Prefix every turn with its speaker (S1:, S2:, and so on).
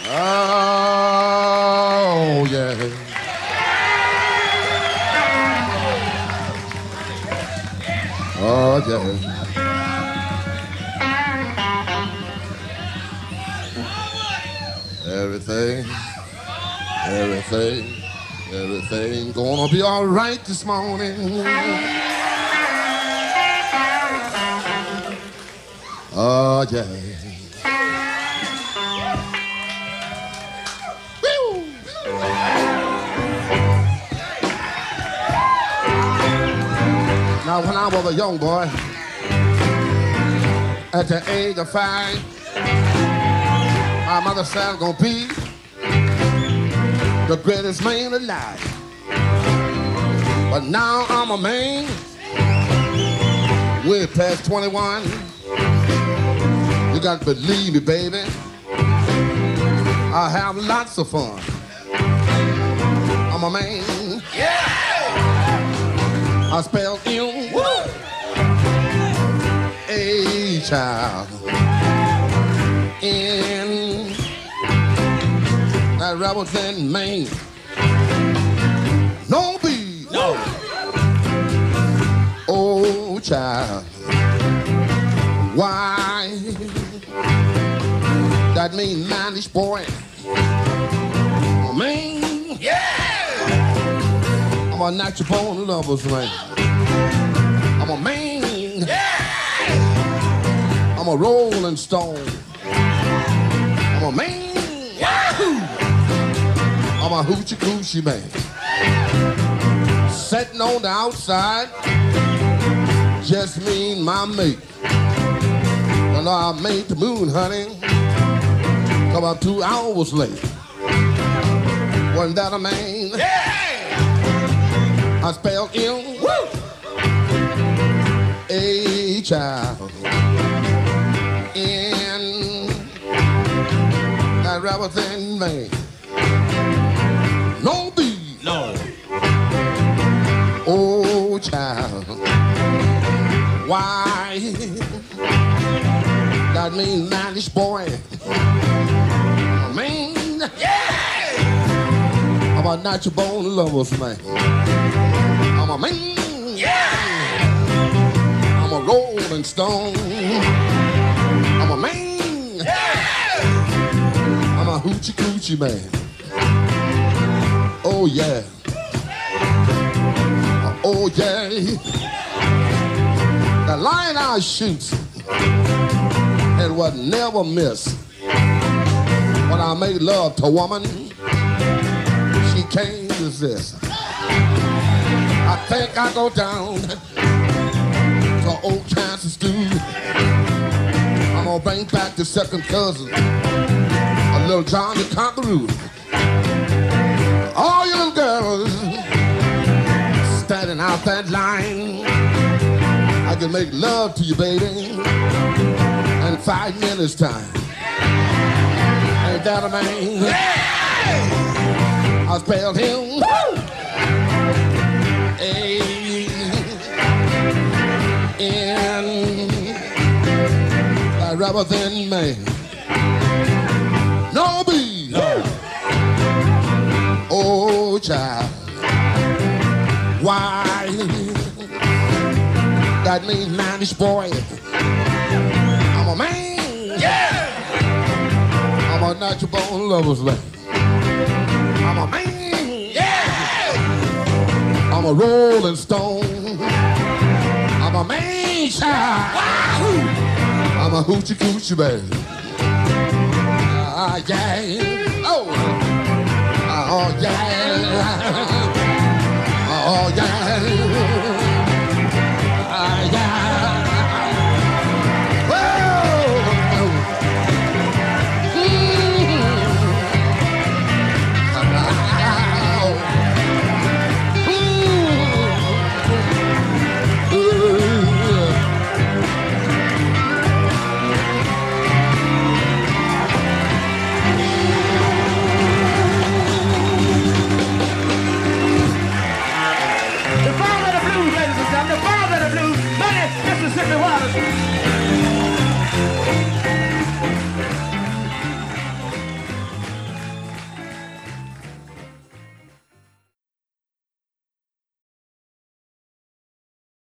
S1: Oh, yeah. Oh, yeah. Everything gonna be all right this morning. Oh, yeah. Woo! Now, when I was a young boy, at the age of 5, my mother said I was gonna be the greatest man alive. But now I'm a man, way past 21. You got to believe me, baby. I have lots of fun. I'm a man. Yeah! I spell M. Woo! A child. In that represent Maine. No B. No. Oh, child. Why? That mean manish boy. Oh, man. Yeah. I'm a natural born lover's man. I'm a man. Yeah. I'm a rolling stone. I'm a man. Yahoo! I'm a hoochie coochie man. Sitting on the outside, just me and my mate. Well, I made the moon, honey, come up 2 hours late. Wasn't that a man? Yeah! I spelled M. Woo! A child. In that represent man. No B. No. Oh, child. Why? That mean manish boy. Man. Yeah! I'm a natural born lover's man. I'm a man. Yeah! I'm a rolling stone. I'm a man. Yeah! I'm a hoochie coochie man. Oh, yeah. Oh, yeah. The line I shoot, it would never miss. When I make love to a woman, she can't resist. I think I go down to old Kansas stew. I'm gonna bring back the second cousin, a little Johnny Conqueroo. All you little girls standing out that line, I can make love to you, baby, in 5 minutes time. Ain't that a man? Yeah! I spelled him. Woo! A-N. I represent man. No B. No. Oh, child. Why? That means manish boy. I'm a man. Yeah! I'm a natural born lover's man. I'm a man. Yeah! I'm a rolling stone. I'm a man, child. Wahoo! I'm a hoochie coochie man. Yeah. Oh. Oh, yeah.